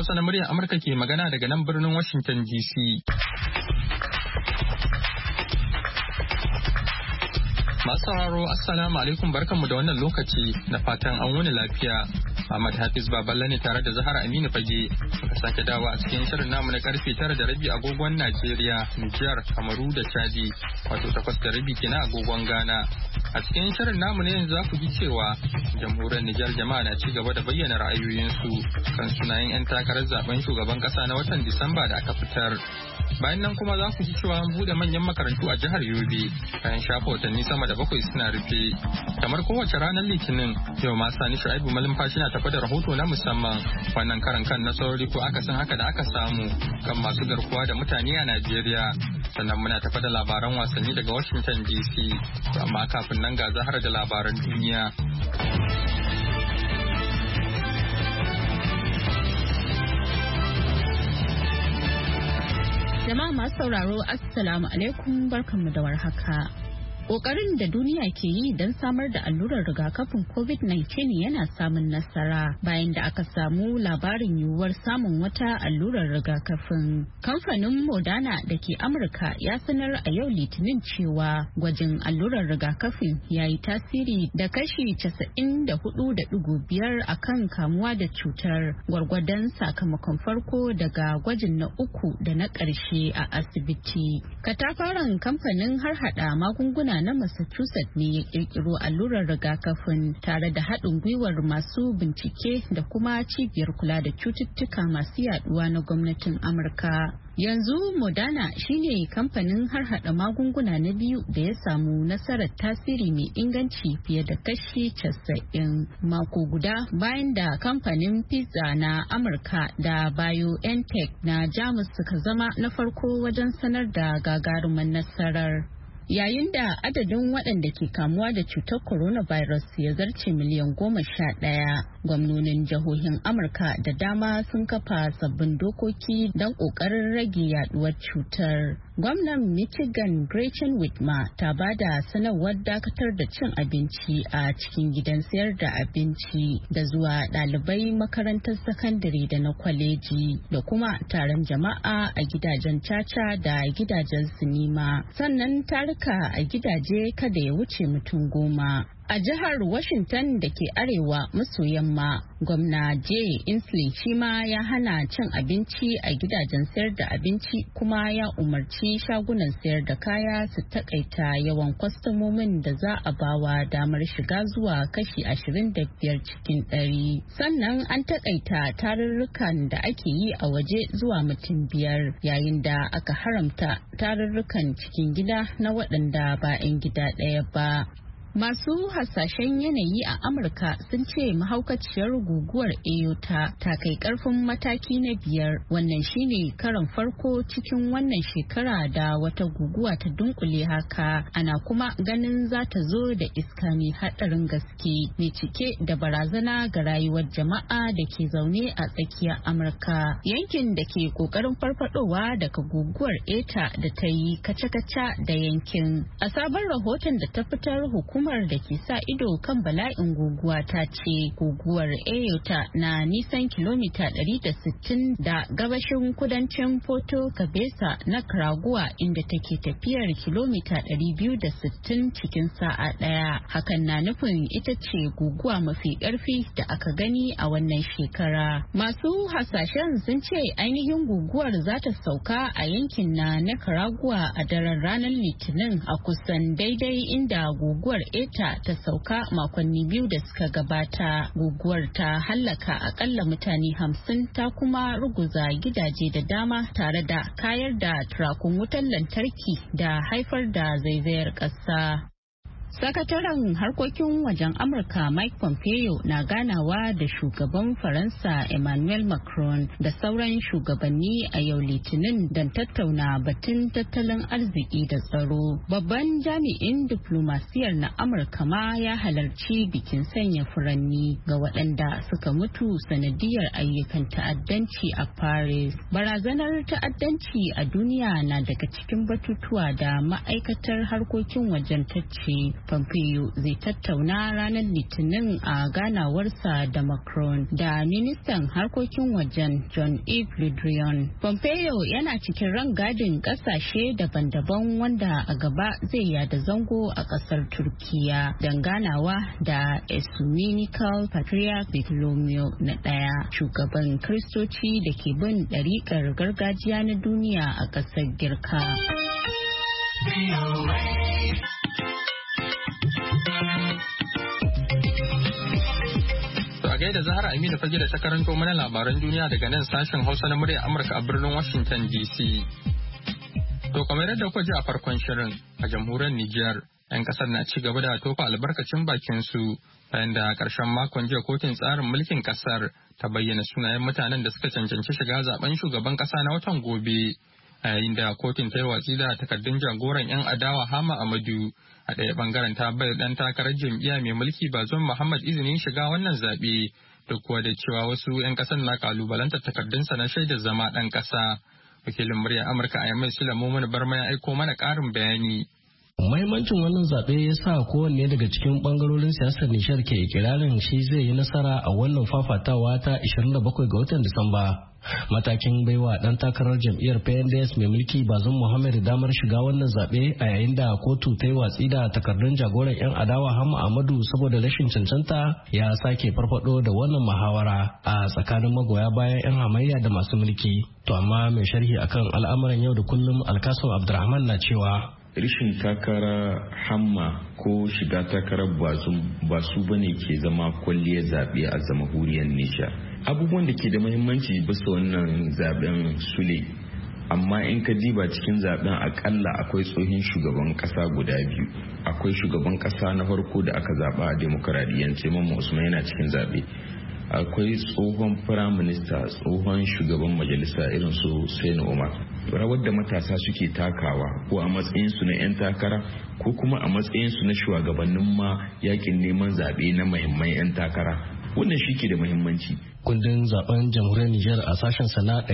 Hausa na muryar Amurka ke magana daga nan birnin Washington DC. Masu sauraro Assalamu alaikum barkanmu da wannan lokaci da fatan an wuni lafiya. Ahmad Hafiz Baballa ne tare da Zahara Aminu Fage muka sake dawo a cikin shirin namu na karfe 9:30 agogon Najeriya, Nijar, Kamaru da Chadi, wato 8:30 kenan agogon Ghana. A cikin shirin namu ne yanzu za ku ji cewa jamhuriyar Nijar jama'a na ci gaba da bayyana ra'ayoyinsu kan sunayen 'yan takarar zaben shugaban kasa na watan Disamba da aka fitar. Bayan nan kuma za ku ji cewa an bude manyan makarantu a jihar Yobe bayan shafa watanni sama da 7 suna rufe. Kamar kowace ranar Litinin, yau ma Sani Shu'aibu Malumfashi na tafi da rahoto na musamman wannan karan kan nasarori ko akasin haka da aka samu kan masu garkuwa da mutane a Najeriya. Sannan muna tafi da labaran wasanni daga Washington DC. Amma kafin nan ga Zahara da labaran duniya. Jama'a masu sauraro Assalamu alaikum barkanmu da warhaka. Ƙoƙarin da duniya ke yi don samar da allurar rigakafin COVID-19 yana samun nasara bayan da aka samu labarin yiwuwar samun wata allurar rigakafin. Kamfanin Moderna da ke Amurka ya sanar a yau Litinin cewa gwajin allurar rigakafin ya yi tasiri da kashi 94.5 akan kamuwa da cutar gwargwadon sakamakon farko daga gwajin na 3 da na ƙarshe a asibiti. Katafaren kamfanin harhaɗa magunguna na Massachusetts ne ya kirkiro allurar rigakafin tare da haɗin gwiwar masu bincike da kuma cibiyar kula da cututtuka masu yaduwa na gwamnatin Amurka. Yanzu Moderna shine kamfanin harhaɗa magunguna na biyu da ya samu nasarar tasiri mai inganci fiye da kashi 90 mako guda bayan da kamfanin Pfizer na Amurka da BioNTech na Jamus suka zama na farko wajen sanar da gagarumin nasarar. Yayin da adadin waɗanda ke kamuwa da cutar coronavirus ya zarce miliyan 11, gwamnonin jihohin Amurka da dama sun kafa sabbin dokoki don ƙoƙarin rage yaduwar cutar. Gwamnan Michigan Gretchen Whitmer ta ba da sanarwar dakatar da cin abinci a cikin gidan sayar da abinci da zuwa ɗalibai makarantar sakandare da na kwaleji da kuma taron jama'a a gidajen caca da gidajen sinima. Sannan taruka a gidaje kada ya wuce mutum 10. A jihar Washington da ke arewa maso yamma, gwamna Jay Inslee shi ma ya hana cin abinci a gidajen sayar da abinci kuma ya umarci shagunan sayar da kaya su takaita yawan kwastomomin da za a bawa damar shiga zuwa kashi 25 cikin 100. Sannan an takaita tarurrukan da ake yi a waje zuwa mutum 5 yayin da aka haramta tarurrukan cikin gida na waɗanda ba 'yan gida ɗaya ba. Masu hasashen yanayi a Amurka sun ce mahaukaciyar guguwar Eyota ta kai karfin mataki na 5. Wannan shine karon farko cikin wannan shekara da wata guguwa ta dunkule haka. Ana kuma ganin za ta zo da iska mai hadarin gaske mai cike da barazana ga rayuwar jama'a da ke zaune a tsakiyar Amurka. Yankin da ke kokarin farfadowa daga guguwar Eta da ta yi kaca-kaca da yankin. A sabon rahoton da ta fitar hukumar da ke sa ido kan bala'in guguwa ta ce guguwar Eyota na nisan kilomita 160 da gabashin kudancin Porto Cabeza na Nicaragua inda take tafiyar kilomita 260 cikin sa'a ɗaya. Hakan na nufin ita ce guguwa mafi ƙarfi da aka gani a wannan shekara. Masu hasashen sun ce ainihin guguwar za ta sauka a yankin na Nicaragua a daren ranar Litinin a kusan daidai inda guguwar Eta ta sauka makonni 2 da suka gabata. Guguwar ta hallaka akalla mutane 50 ta kuma ruguza gidaje da dama tare da kayar da turakun wutar lantarki da haifar da zaizayar ƙasa. Sakataren harkokin wajen Amurka Mike Pompeo na ganawa da shugaban Faransa Emmanuel Macron da sauran shugabanni a yau Litinin don tattauna batun tattalin arziki da tsaro. Babban jami'in diplomasiyar na Amurka ma ya halarci bikin sanya furanni ga waɗanda suka mutu sanadiyar ayyukan ta'addanci a Paris. Barazanar ta'addanci a duniya na daga cikin batutuwa da ma'aikatar harkokin wajen tace Pompeo zai tattauna ranar Litinin a ganawarsa da Macron da ministan harkokin wajen John-Yves Le Drian. Pompeo yana cikin rangadin kasashe daban-daban wanda a gaba zai yada zango a kasar Turkiya don ganawa da Ecumenical Patriarch Bartholomew na ɗaya, shugaban Kristoci da ke bin ɗariƙar gargajiya na duniya a ƙasar Girka. To a gaida Zahra Aminu fage da ta karanto mana labaran duniya daga nan sashen Hausa na muryar Amurka a birnin Washington DC. To kamar yadda kuka ji a farkon shirin, a jamhuriyar Nijar, 'yan kasar na ci gaba da tofa albarkacin bakin su bayan da ƙarshen makon jiya kotun tsarin mulkin kasar ta bayyana sunayen mutanen da suka cancanci shiga zaben shugaban kasa na watan gobe. A yayin da kotun ta yi watsi da takardun jagoran 'yan adawa Hama Amadu, a ɗaya bangaren ta bai dan takarar jam'iyya mai mulki Bazoum Muhammad izinin shiga wannan zaɓe, duk kuwa da cewa wasu 'yan ƙasar na kalubalantar takardunsa na shaidar zama ɗan ƙasa. Wakilin muryar Amurka a Yamai Sulamu Mumuni Barma ya aiko mana ƙarin bayani. Mahimmancin wannan zaɓe ya sa kowanne daga cikin ɓangarorin siyasar Nishar ke ikirarin shi zai yi nasara a wannan fafatawa ta 27 ga watan Disamba. Matakin baiwa ɗan takarar jam'iyyar PNDS mai mulki Bazoum Muhammad damar shiga wannan zaɓe a yayin da kotu ta yi watsi da takardun jagoran 'yan adawa Hama Amadu saboda rashin cancanta ya sake farfado da wannan muhawara a tsakanin magoya bayan 'yan hamayya da masu mulki. To amma mai sharhi akan al'amuran yau da kullum Alkasim Abdurrahman na cewa rishin takara Hamma ko shiga takarar Bazoum ba su bane ke zama kwalliyar zaɓe a jamhuriyar Nijar. Abubuwan da ke da muhimmanci bisa wannan zaben sule, amma in ka diba cikin zaben akalla akwai tsohin shugaban kasa guda biyu. Akwai shugaban kasa na farko da aka zaba a demokradiyyance, Mamman Usman yana cikin zabe. Akwai tsohon firaminista, tsohon shugaban majalisa irin su Sani Umar. Rawar da matasa suke takawa ko a matsayinsu na 'yan takara ko kuma a matsayinsu na shugabannin ma yakin neman zaɓe na muhimman 'yan takara, wannan shi ke da muhimmanci. Kundin zaben jamhuriyar Nijar a sashen sana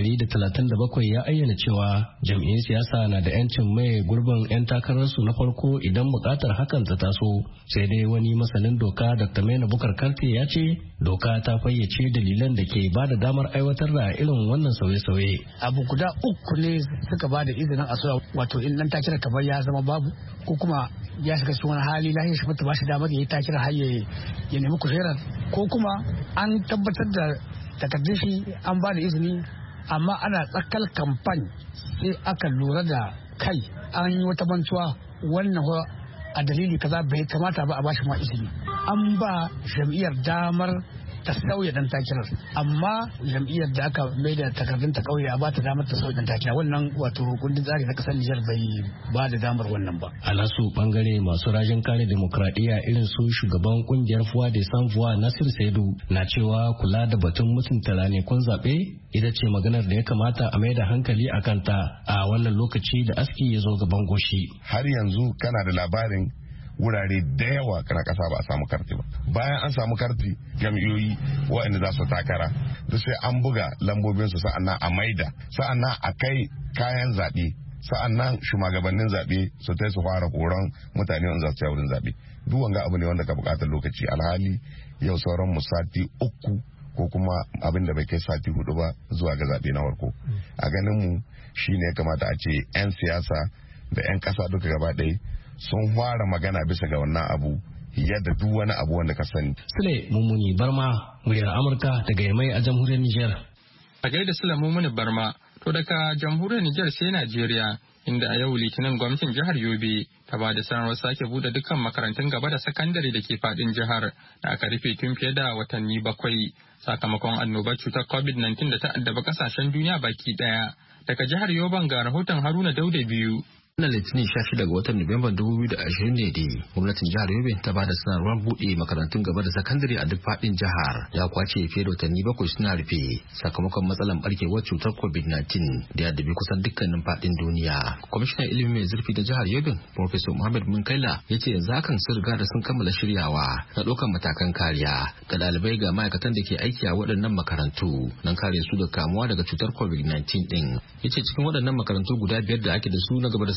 137 ya ayyana cewa jam'iyyun siyasa na da 'yancin mai gurbin 'yan takararsu na farko idan bukatar hakan ta taso. Sai dai wani masanin doka Dr. Maina Bukar Karte ya ce doka ta fayyace dalilan da ke ba da damar aiwatar da irin wannan sauye-sauye. Abu guda uku ne suka ba da izinin a soya, wato in dan takira kamar ya zama babu ko kuma ya shiga cikin wani hali lahiyar shi ba shi damar ya yi takira har ya nemi kujerar, ko kuma an tabbatar da takardun shi an ba da izini amma ana tsakar kamfani sai aka lura da kai an yi wata mantuwa wannan a dalili kaza bai kamata ba a bashi ma izini. An ba jam'iyyar damar ta sauya dan takirar, amma jam'iyyar da aka mai da takardun ta kauye a ba ta damar ta sauya dan takirar, wannan wato kundin tsari na kasar Nijar bai ba da damar wannan ba. A nasu bangare masu rajin kare demokradiyya irin su shugaban kungiyar Fuwa de Sanfuwa Nasir Saidu na cewa kula da batun mutunta ranakun zaɓe ita ce maganar da ya kamata a mai da hankali a kanta a wannan lokaci da aski ya zo gaban goshi. Har yanzu kana da labarin wurare da yawa kana kasa ba a samu karti ba. Bayan an samu karti, jam'iyyoyi waɗanda za su takara da sai an buga lambobinsu, sa'annan a maida, sa'annan a kai kayan zaɓe, sa'annan shugabannin zaɓe su ta su fara koran mutane wanda za su yi wurin zaɓe. Duk wanga abu ne wanda ka buƙatar lokaci, alhali yau sauran mu sati uku ko kuma abin da bai kai sati 4 ba zuwa ga zaɓe na farko. A ganin mu shine ya kamata a ce 'yan siyasa da 'yan ƙasa duka gaba ɗaya sun fara magana bisa ga wannan abu yadda duk wani abu wanda ka sani. Sule Mummuni Barma, muryar Amurka daga Yamai a jamhuriyar Nijar. A gaida Sule Mummuni Barma, to daga jamhuriyar Nijar sai Najeriya, inda a yau Litinin gwamnatin jihar Yobe ta ba da sanarwar sake bude dukkan makarantun gaba da sakandare da ke fadin jihar da aka rufe tun fiye da watanni 7 sakamakon annobar cutar COVID-19 da ta addaba kasashen duniya baki daya. Daga jihar Yoban ga rahoton Haruna Dauda biyu. Wannan Litinin 16 ga watan Nuwamban 2020 ne dai gwamnatin jihar Yobe ta bada sanarwar buɗe makarantun gaba da sakandare a duk faɗin jihar. Ya kwace fiye da watanni 7 suna rufe sakamakon matsalar barkewar cutar COVID-19 da ya dabi kusan dukkanin faɗin duniya. Kwamishinan ilimi mai zurfi da jihar Yobe, Professor Muhammad Munkaila, ya ce yanzu hakan sun riga da sun kammala shiryawa na ɗaukar matakan kariya ga ɗalibai ga ma'aikatan da ke aiki a waɗannan makarantu don kare su da kamuwa daga cutar COVID-19 ɗin. Ya ce cikin waɗannan makarantu guda 5 da ake da su na gaba da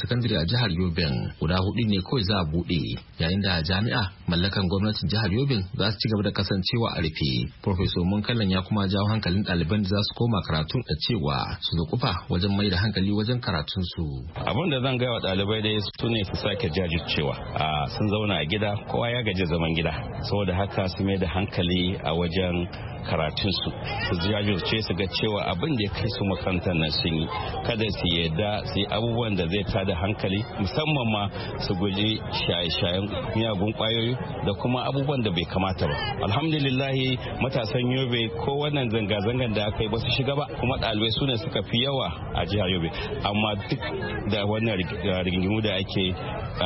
sakandare a jihar Yobin guda 4 ne kawai za a buɗe, yayin da jami'a mallakan gwamnatin jihar Yobin za su ci gaba da kasancewa a rufe. Professor Munkallan ya kuma jawo hankalin ɗaliban da za su koma karatun da cewa su dukufa wajen mai da hankali wajen karatunsu. Abin da zan gaya wa ɗalibai dai su ne su sake jajircewa. Sun zauna a gida, kowa ya gaji zaman gida, saboda haka su mai da hankali a wajen karatunsu, su jajirce su ga cewa abin da ya kai su makarantar nan sun yi, kada su yadda su yi abubuwan da zai tada hankali, musamman ma su guji shaye-shayen miyagun kwayoyi da kuma abubuwan da bai kamata ba. Alhamdulillahi matasan Yobe ko wannan zanga-zangan da aka yi ba su shiga ba, kuma ɗalibai su ne suka fi yawa a jihar Yobe, amma duk da wannan rigingimu da ake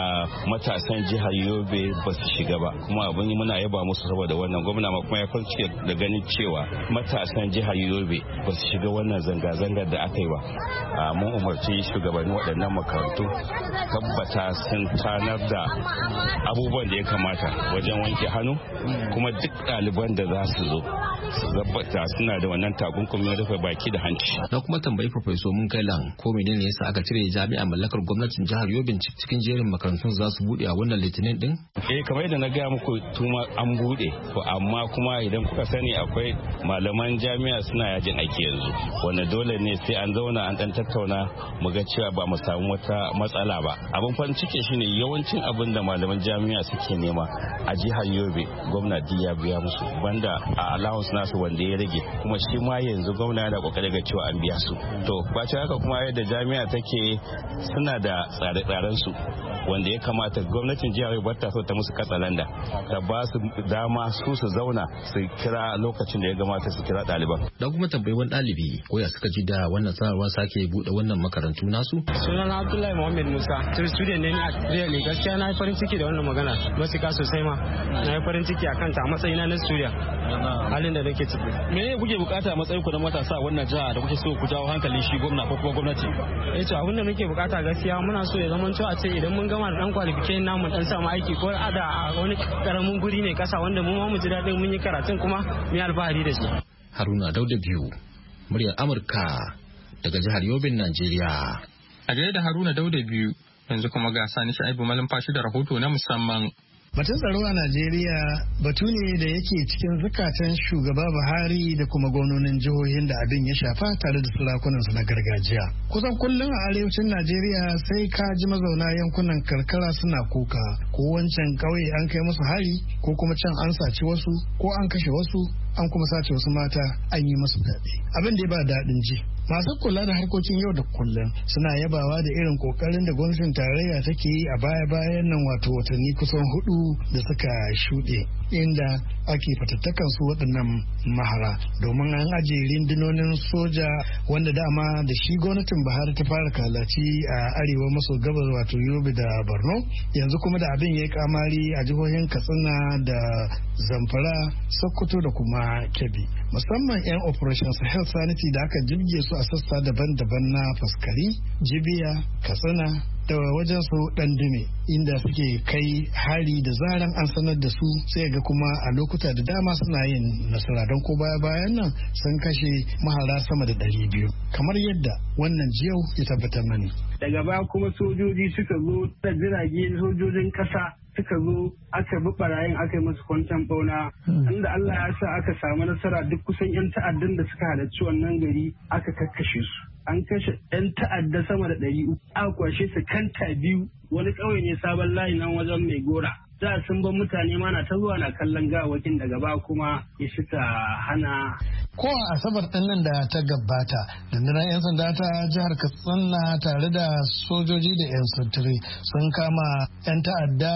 matasan jihar Yobe ba su shiga ba, kuma abin muna yaba musu saboda wannan gwamna ma kuma ya farce da ganin cewa matasan jihar Yobe ba su shiga wannan zanga-zangar da aka yi ba. Mun umarci shugabannin waɗannan makarantu tabbata sun tanar da abubuwan da ya kamata wajen wanke hannu, kuma duk ɗaliban da za su zo su tabbata suna da wannan takunkumin rufe baki da hanci. Na kuma tambayi Professor Munkailan ko menene yasa aka cire jami'a mallakar gwamnatin jihar Yobe cikin jerin makarantun za su bude a wannan litinin din? Kamar yadda na gaya muku tuma an bude, to amma kuma idan kuka sani akwai malaman jami'a suna yajin aiki yanzu, wanda dole ne sai an zauna an dan tattauna mu ga cewa ba mu samu wata matsala ba. Abin farin ciki shine yawancin abin da malaman jami'a suke nema a jihar Yobe gwamnati ya biya musu, banda a allowance nasu wanda ya rage, kuma shi ma yanzu gwamna yana kokari ga cewa an biya su. To bacin haka kuma yadda jami'a take suna da tsare-tsaren su wanda ya kamata gwamnatin jihar Yobe ta so ta musu katsalanda, ta ba su dama su zauna su kira lokacin da ya kamata su kira ɗaliban. Dan kuma tambayi wani ɗalibi ko ya suka ji da wannan sanarwar sake buɗe wannan makarantu nasu? Sunana Abdullahi Muhammad Musa, student ne a Really. Gaskiya na yi farin ciki da wannan magana matuƙa sosai ma. Na yi farin ciki a kanta a matsayina na student. Halin da nake ciki. Me ne kuke bukata a matsayin ku na matasa a wannan jiha da kuke so ku jawo hankalin shi gwamna ko kuma gwamnati? To abin da muke bukata gaskiya muna so ya zama a ce idan mun gama da dan qualification namu dan samu aiki ko a wani karamin guri ne kasa wanda mu ma mu ji daɗin mun yi karatun kuma mu yi alfahari da shi. Haruna Dauda biyu, muryar Amurka daga jihar Yobe, Najeriya. A gaida Haruna Dauda biyu, yanzu kuma ga Sani Sha'ibu Malumfashi da rahoto na musamman. Batun tsaro a Najeriya batu ne da yake cikin zukatan shugaba Buhari da kuma gwamnonin jihohin da abin ya shafa tare da sarakunansu na gargajiya. Kusan kullum a arewacin Najeriya sai ka ji mazauna yankunan karkara suna kuka, ko wancan ƙauye an kai musu hari, ko kuma can an saci wasu, ko an kashe wasu, an kuma sace wasu mata, an yi musu fyaɗe. Abin da ya ba daɗin ji. Masu kula da harkokin yau da kullum suna yabawa da irin kokarin da gwamnatin tarayya take yi a baya-bayan nan, wato watanni kusan 4 da suka shuɗe, inda ake fatattakan su waɗannan mahara, domin an ajiye rundunonin soja wanda dama da shi gwamnatin Buhari ta fara kalaci a arewa maso gabas wato Yobe da Borno, yanzu kuma da abin ya yi kamari a jihohin Katsina da Zamfara, Sokoto da kuma Kebbi, musamman 'yan Operation Sahel Sanity da aka jirge su a sassa daban-daban na Faskari, Jibiya, Katsina da wajen su Dandume, inda suke kai hari da zaran an sanar da su, sai ga kuma a lokuta da dama suna yin nasara, don ko baya-bayan nan sun kashe mahara sama da 200, kamar yadda wannan jiyau ya tabbatar mani. Daga baya kuma sojoji suka zo da jirage, sojojin kasa suka zo aka bi barayin aka yi masu kwanton bauna, inda Allah ya sa aka samu nasara, duk kusan 'yan ta'addan da suka halarci wannan gari aka kakkashe su. An kashe 'yan ta'adda sama da 300, aka kwashe su kanta 2, wani ƙauye ne Sabon Layi nan wajen Mai Gora. Da sun ban mutane ma na ta zuwa na kallon gawakin, daga ba kuma ya suka hana. Ko a Asabar ɗin nan da ta gabata, rundunar 'yan sanda ta jihar Katsina tare da sojoji da 'yan sintiri sun kama 'yan ta'adda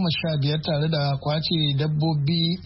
15 tare da kwace dabbobi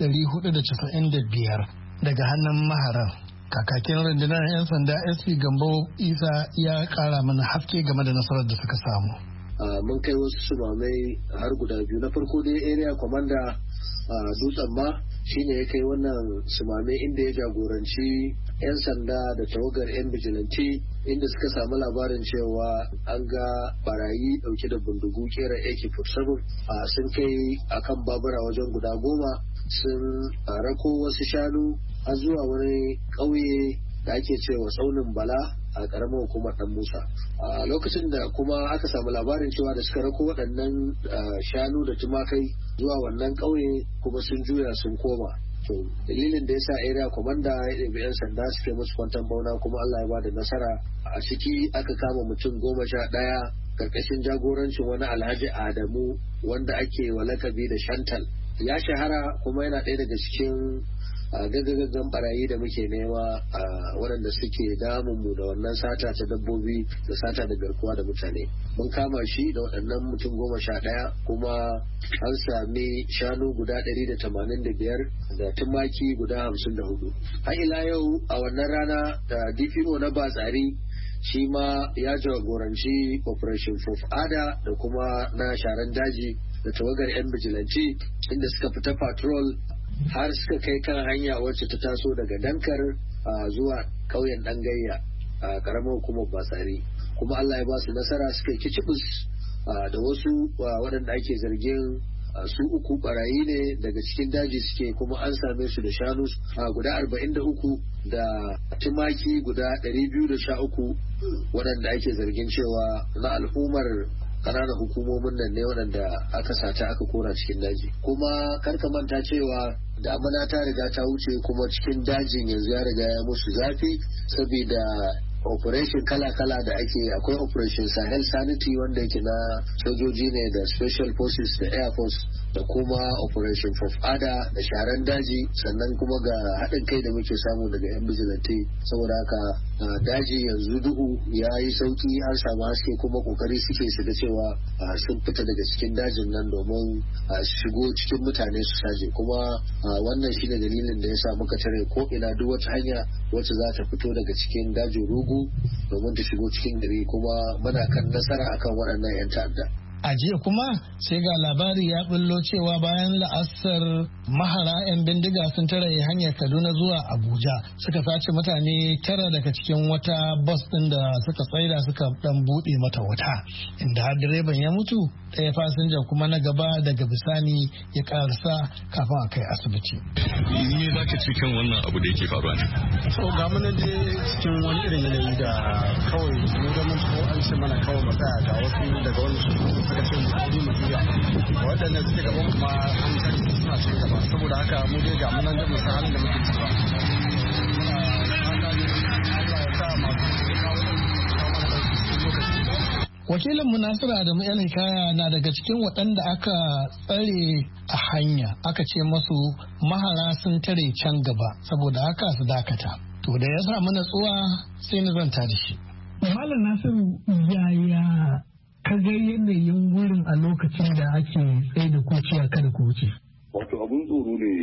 495 daga hannun maharan. Kakakin rundunar 'yan sanda SP Gambo Isa ya kara mana haske game da nasarar da suka samu. Mun kai wasu sumamai har guda 2. Na farko dai area commander Dutsen ma shine ya kai wannan sumame inda ya jagoranci 'yan sanda da tawagar 'yan vigilante, inda suka samu labarin cewa an ga barayi dauke da bindigu kera AK-47 sun kai akan babura wajen guda 10, sun rako wasu shanu har zuwa wani ƙauye da ake cewa tsaunin Bala a karamar hukumar Dan Musa. A lokacin da kuma aka samu labarin cewa da suka rako waɗannan shanu da tumakai zuwa wannan ƙauye kuma sun juya sun koma. To dalilin da yasa area commander ya ɗebi 'yan sanda suke musu kwantan bauna kuma Allah ya bada nasara. A ciki aka kama mutum 11 karkashin jagorancin wani Alhaji Adamu wanda ake wa lakabi da Shantal. Ya shahara kuma yana ɗaya daga cikin gaggagaggan barayi da muke nema a waɗanda suke damun mu da wannan sata ta dabbobi da sata da garkuwa da mutane. Mun kama shi da waɗannan mutum 11 kuma an sami shanu guda 185 da tumaki guda 54. Har ila yau a wannan rana da DPO na Batsari shi ma ya jagoranci Operation Fofada da kuma na sharan daji da tawagar 'yan bijilanci inda suka fita patrol har suka kai kan hanya wacce ta taso daga Dankar zuwa ƙauyen Ɗangayya a ƙaramar hukumar Batsari. Kuma Allah ya ba su nasara suka yi kicibis da wasu waɗanda ake zargin su uku barayi ne daga cikin daji suke kuma an same su da shanu guda 43 da tumaki guda 213 waɗanda ake zargin cewa na al'ummar ƙananan hukumomin nan ne waɗanda aka sata aka kora cikin daji. Kuma karka manta cewa damuna ta riga ta wuce kuma cikin dajin yanzu ya riga ya musu zafi saboda operation kala-kala da ake akwai operation Sahel Sanity wanda yake na sojoji ne da special forces da air force da kuma operation Fofada da sharan daji sannan kuma ga haɗin kai da muke samu daga 'yan vigilante saboda haka daji yanzu duhu ya yi sauki an samu haske kuma kokari suke su da cewa sun fita daga cikin dajin nan domin shigo cikin mutane su saje kuma wannan shine dalilin da ya sa muka tare ko ina duk wata hanya wacce za ta fito daga cikin dajin Rugu domin ta shigo cikin gari kuma muna kan nasara akan waɗannan 'yan ta'adda. A jiya kuma sai ga labari ya bullo cewa bayan la'asar mahara 'yan bindiga sun tare hanyar Kaduna zuwa Abuja suka sace mutane 9 daga cikin wata bus din da suka tsaida suka dan bude mata wuta inda har direban ya mutu ɗaya fasinjan kuma na gaba daga bisani ya karasa kafin a kai asibiti. Ni za ka ci kan wannan abu da yake faruwa ne? So ga mu je cikin wani irin yanayi da kawai mu da mun ko an ce mana kawai mu tsaya ga wasu daga wani suka ce mu kudi mu juya waɗannan suke gaban kuma an sani suna cikin gaba saboda haka mu dai ga munan da mu san halin da muke ciki ba. Wakilin Munasira Adamu El Hikaya na daga cikin waɗanda aka tsare a hanya aka ce masu mahara sun tare can gaba saboda haka su dakata. To da ya samu natsuwa sai na zanta da shi. Malam Nasiru yaya ka ga yanayin wurin a lokacin da ake tsaye da kuciya kada ku wuce? Wato abun tsoro ne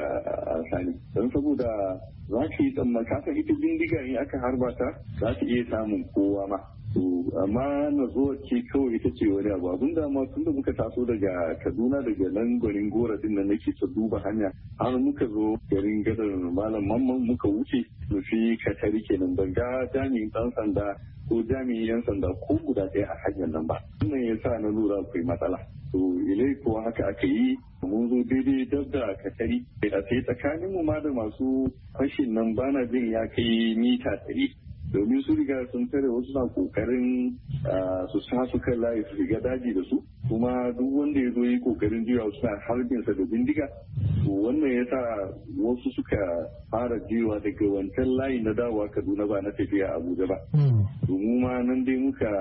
a sani don saboda za ka yi tsammaka ita bindiga in aka harba ta za ta iya samun kowa ma. To amma na zo ce kawai ita ce wani abu abin da ma tun da muka taso daga Kaduna daga nan gwarin gora din nan nake ta duba hanya har muka zo garin gadar malam mamman muka wuce nufi katari kenan ban ga jami'in ɗan sanda ko jami'in yan sanda ko guda ɗaya a hanyar nan ba wannan ya sa na lura akwai matsala to ilai kuwa haka aka yi mun zo daidai dab da katari a sai tsakanin mu ma da masu fashin nan bana jin ya kai mita 100 domin su riga sun tare wasu na kokarin su sa su kan layi su shiga daji da su kuma duk wanda ya zo yi kokarin juya suna harbinsa da bindiga to wannan ya sa wasu suka fara jiwa daga wancan layi na dawowa Kaduna ba na tafiya Abuja ba domin ma nan dai muka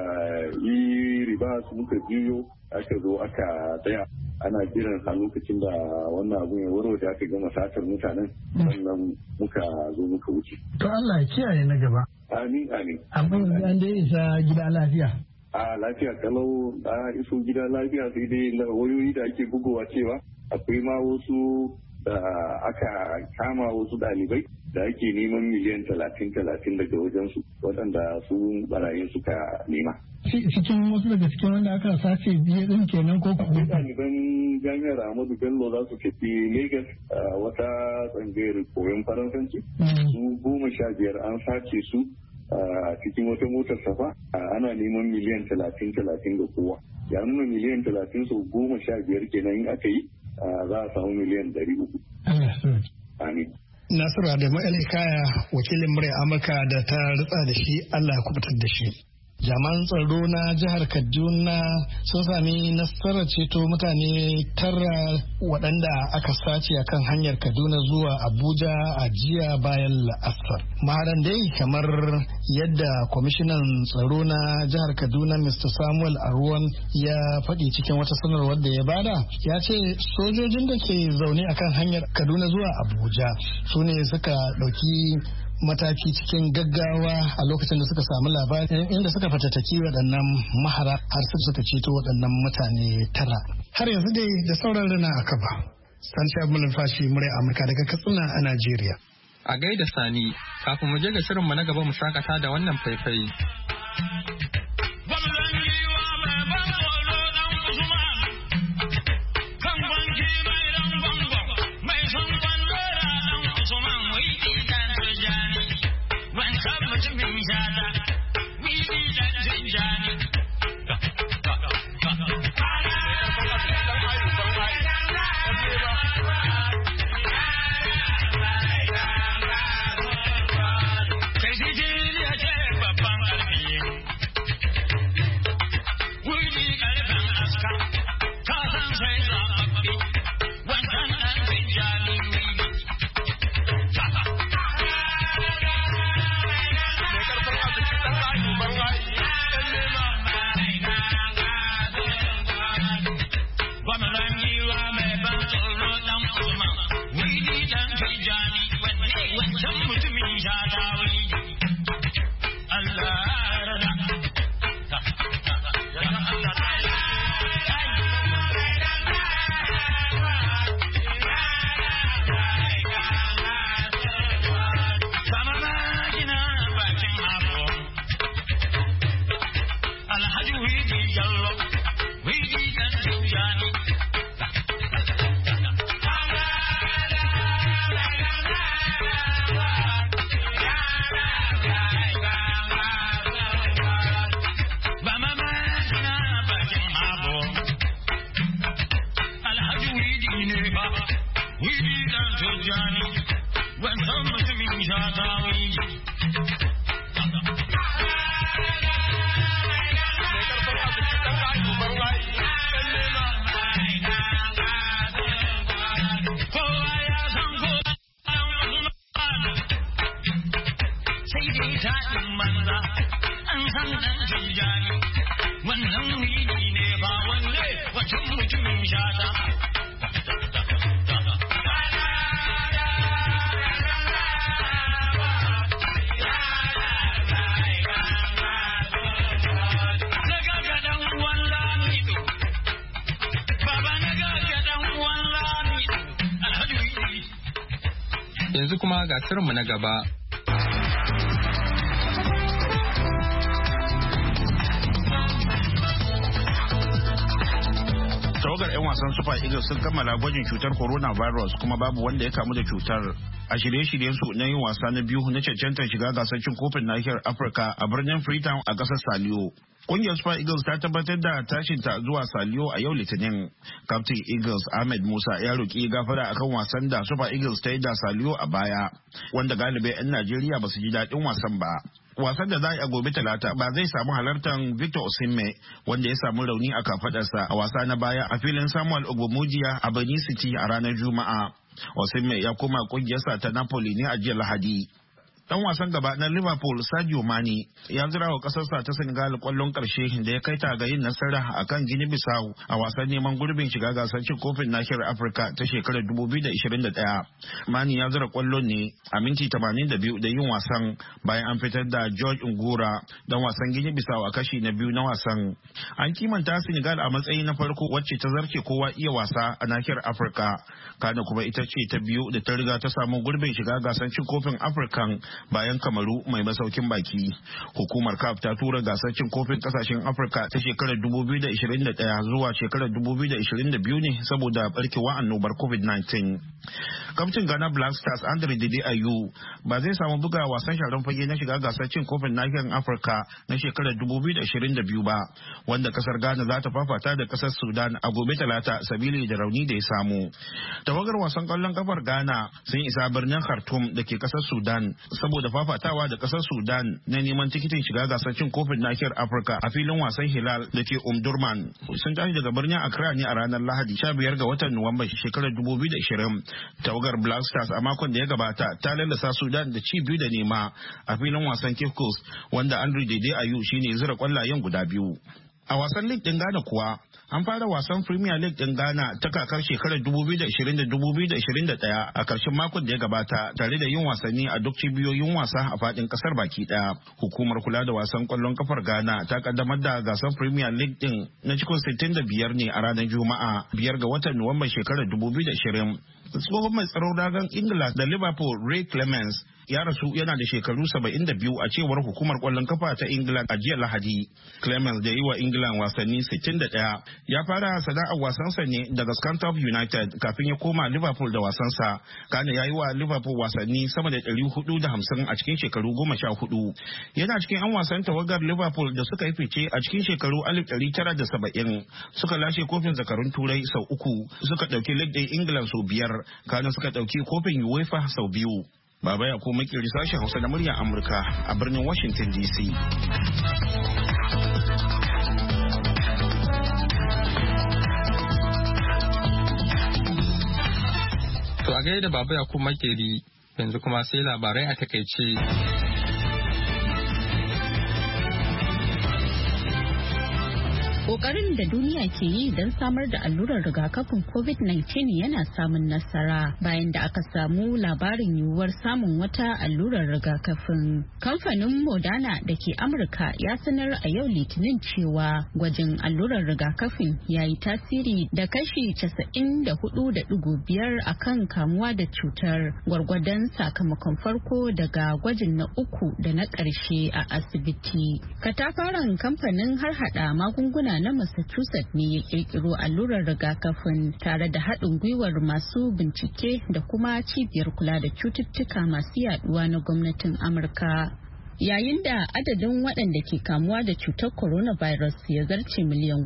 yi riba su muka juyo aka zo aka tsaya ana jiran a lokacin da wannan abun ya waro da aka gama satar mutanen sannan muka zo muka wuce. To Allah ya kiyaye na gaba. Amin amin. Abin an dai isa gida lafiya. A lafiya kalau a iso gida lafiya sai dai wayoyi da ake bugowa cewa akwai ma wasu da aka kama wasu ɗalibai da ake neman miliyan 30 daga wajensu waɗanda su barayin suka nema. Cikin wasu daga cikin wanda aka sace biye din kenan ko kuma ɗaliban jami'ar Ahmadu Bello za su tafi Lagos wata tsangayar koyon Faransanci. Su 15 an sace su cikin wata motar safa ana neman miliyan 30 da kowa. Ya nuna miliyan 30 sau 15 kenan in aka yi za a samu miliyan 300. Amin. Nasiru Adamu Hikaya wakilin murya Amurka da ta ritsa da shi Allah ya kubutar da shi. Jami'an tsaro na jihar Kaduna sun sami nasarar ceto mutane 9 waɗanda aka sace a kan hanyar Kaduna zuwa Abuja a jiya bayan la'asar. Maharan dai kamar yadda kwamishinan tsaro na jihar Kaduna Mr. Samuel Arwan ya faɗi cikin wata sanarwar da ya bada, ya ce sojojin da ke zaune a kan hanyar Kaduna zuwa Abuja su ne suka ɗauki mataki cikin gaggawa a lokacin da suka samu labarin inda suka fatattaki waɗannan mahara har suka ceto waɗannan mutane 9. Har yanzu dai da sauran rana a kaba. Sani Abdul Fashi murai Amurka daga Katsina a Najeriya. A gaida Sani, kafin mu je ga shirinmu na gaba mu shakata da wannan faifai. Yanzu kuma ga shirinmu na gaba. Tawagar 'yan wasan Super Eagles sun kammala gwajin cutar coronavirus kuma babu wanda ya kamu da cutar. A shirye-shiryen su na yin wasa na biyu na cancantar shiga gasar cin kofin nahiyar Afirka a birnin Freetown a ƙasar Saliyo. Kungiyar Super Eagles ta tabbatar da tashinta zuwa Saliyo a yau Litinin. Captain Eagles Ahmed Musa ya roƙi gafara akan wasan da Super Eagles ta yi da Saliyo a baya, wanda galibai 'yan Najeriya ba su ji daɗin wasan ba. Wasan da za a gobe Talata ba zai samu halartar Victor Osimhen, wanda ya samu rauni a kafadarsa a wasa na baya a filin Samuel Ogbomudia a Benin City a ranar Juma'a. Osimhen ya koma kungiyarsa ta Napoli ne a jiya Lahadi. Dan wasan gaba na Liverpool Sadio Mane ya zira wa kasarsa ta Senegal kwallon karshe da ya kai ta ga yin nasara akan Guinea Bissau a wasan neman gurbin shiga gasar cin kofin nahiyar Afirka ta shekarar 2021. Mane ya zira kwallon ne a minti 82 da yin wasan bayan an fitar da George Ngura dan wasan Guinea Bissau a kashi na biyu na wasan. An kimanta Senegal a matsayi na farko wacce ta zarce kowa iya wasa a nahiyar Afirka. Kana kuma ita ce ta biyu da ta riga ta samu gurbin shiga gasar cin kofin Afirkan bayan Kamaru mai masaukin baki. Hukumar CAF ta tura gasar cin kofin kasashen Afirka ta shekarar 2021 zuwa shekarar 2022 ne saboda barkewar annobar COVID-19. Kaftin Ghana Black Stars Andre Dede Ayew ba zai samu buga wasan sharan fage na shiga gasar cin kofin nahiyar Afirka na shekarar 2022 ba, wanda kasar Ghana za ta fafata da kasar Sudan a gobe Talata sabili da rauni da ya samu. Tawagar wasan kwallon kafar Ghana sun isa birnin Khartoum da ke kasar Sudan saboda fafatawa da kasar Sudan na neman tikitin shiga gasar cin kofin nahiyar Afirka a filin wasan Hilal da ke Omdurman. Sun tashi daga birnin Accra ne a ranar Lahadi 15 ga watan Nuwamba shekarar 2020. Tawagar Black Stars a makon da ya gabata ta lallasa Sudan da ci 2-0 a filin wasan Cape Coast, wanda Andre Dede Ayew shine zira kwallayen guda biyu. A wasan League din Ghana kuwa, an fara wasan Premier League din Ghana ta kakar shekarar 2020-2021 a karshen makon da ya gabata, tare da yin wasanni a duk cibiyoyin wasa a fadin kasar baki daya. Hukumar kula da wasan kwallon kafar Ghana ta kaddamar da gasar Premier League din na cikin 65 ne a ranar Juma'a 5 ga watan Nuwamba shekarar 2020. Tsohon mai tsaron ragan Ingila da Liverpool Ray Clemens ya rasu yana da shekaru 72 a cewar hukumar kwallon kafa ta Ingila a jiya Lahadi. Clemens da yi wa England wasanni 61 ya fara sana'ar wasansa ne daga Scunthorpe United kafin ya koma Liverpool da wasansa. Kana ya yi wa Liverpool wasanni sama da 450 a cikin shekaru 14. Yana cikin 'yan wasan tawagar Liverpool da suka yi fice a cikin shekaru 1970, suka lashe kofin zakarun Turai sau 3, suka ɗauki League ɗin England sau 5, kana suka ɗauki kofin UEFA sau 2. Baba ya ko makiri sashen Hausa na muryar Amurka a birnin Washington DC. To a gaida Baba ya ko makiri, yanzu kuma sai labarai a takaice. Ƙoƙarin da duniya ke yi don samar da allurar rigakafin COVID-19 yana samun nasara bayan da aka samu labarin yiwuwar samun wata allurar rigakafin. Kamfanin Moderna da ke Amurka ya sanar a yau Litinin cewa gwajin allurar rigakafin ya yi tasiri da kashi 94.5 akan kamuwa da cutar, gwargwadon sakamakon farko daga gwajin na 3 da na ƙarshe a asibiti. Katafaren kamfanin harhaɗa magunguna na Massachusetts ne ya kirkiro allurar rigakafin tare da haɗin gwiwar masu bincike da kuma cibiyar kula da cututtuka masu yaduwa na gwamnatin Amurka. Yayin da adadin waɗanda ke kamuwa da cutar coronavirus ya zarce miliyan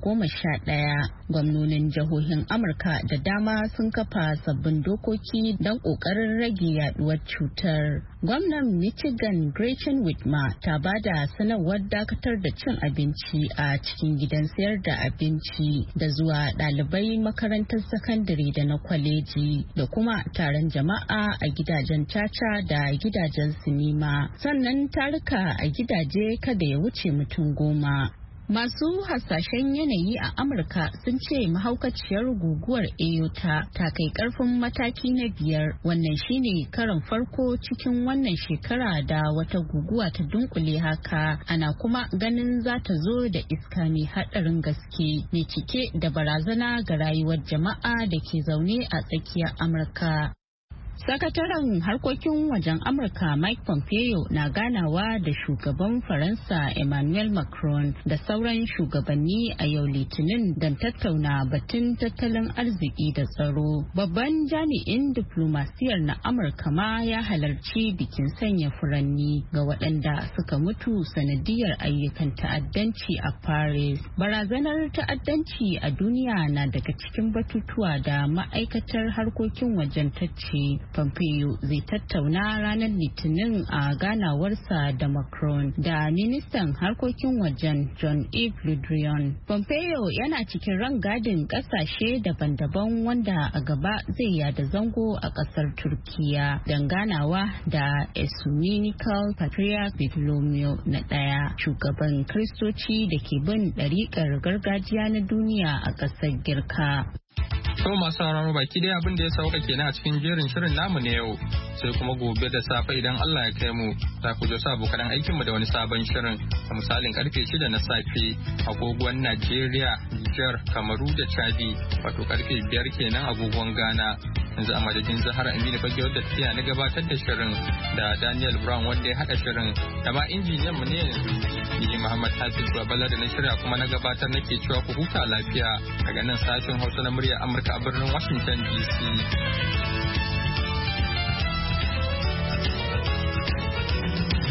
11, gwamnonin jihohin Amurka da dama sun kafa sabbin dokoki don ƙoƙarin rage yaduwar cutar. Gwamnan Michigan Gretchen Whitmer ta ba da sanarwar dakatar da cin abinci a cikin gidan sayar da abinci da zuwa ɗalibai makarantar sakandare da na kwaleji da kuma taron jama'a a gidajen caca da gidajen sinima. Sannan taruka a gidaje kada ya wuce mutum 10. Masu hasashen yanayi a Amurka sun ce mahaukaciyar guguwar Eyota ta kai karfin mataki na 5. Wannan shine karon farko cikin wannan shekara da wata guguwa ta dunkule haka. Ana kuma ganin za ta zo da iska mai haɗarin gaske mai cike da barazana ga rayuwar jama'a da ke zaune a tsakiyar Amurka. Sakataren harkokin wajen Amurka Mike Pompeo na ganawa da shugaban Faransa Emmanuel Macron da sauran shugabanni a yau Litinin don tattauna batun tattalin arziki da tsaro. Babban jami'in diplomasiyar na Amurka ma ya halarci bikin sanya furanni ga waɗanda suka mutu sanadiyar ayyukan ta'addanci a Paris. Barazanar ta'addanci a duniya na daga cikin batutuwa da ma'aikatar harkokin wajen tace Pompeo zai tattauna ranar Litinin a ganawarsa da Macron da ministan harkokin wajen Jean-Yves Le Drian. Pompeo yana cikin rangadin kasashe daban-daban wanda a gaba zai yada zango a kasar Turkiya don ganawa da Ecumenical Patriarch Bartholomew na ɗaya, shugaban Kristoci da ke bin ɗariƙar gargajiya na duniya a ƙasar Girka. To masu sauraro baki dai abin da ya sauka kenan a cikin jerin shirin namu na yau, sai kuma gobe da safe idan Allah ya kai mu za ku ji su abokan aikinmu da wani sabon shirin a misalin karfe 6 na safe agogon Najeriya, Nijar, Kamaru da Chadi, wato karfe 5 kenan agogon Ghana. yanzu a madadin Zahara Aminu Fage wadda ta na gabatar da shirin da Daniel Brown wanda ya haɗa shirin da ma injiniyan mu ne yanzu ni Muhammad Hafiz Babala da na shirya kuma na gabatar nake cewa ku huta lafiya daga nan sashen Hausa na murya Amurka a birnin Washington DC.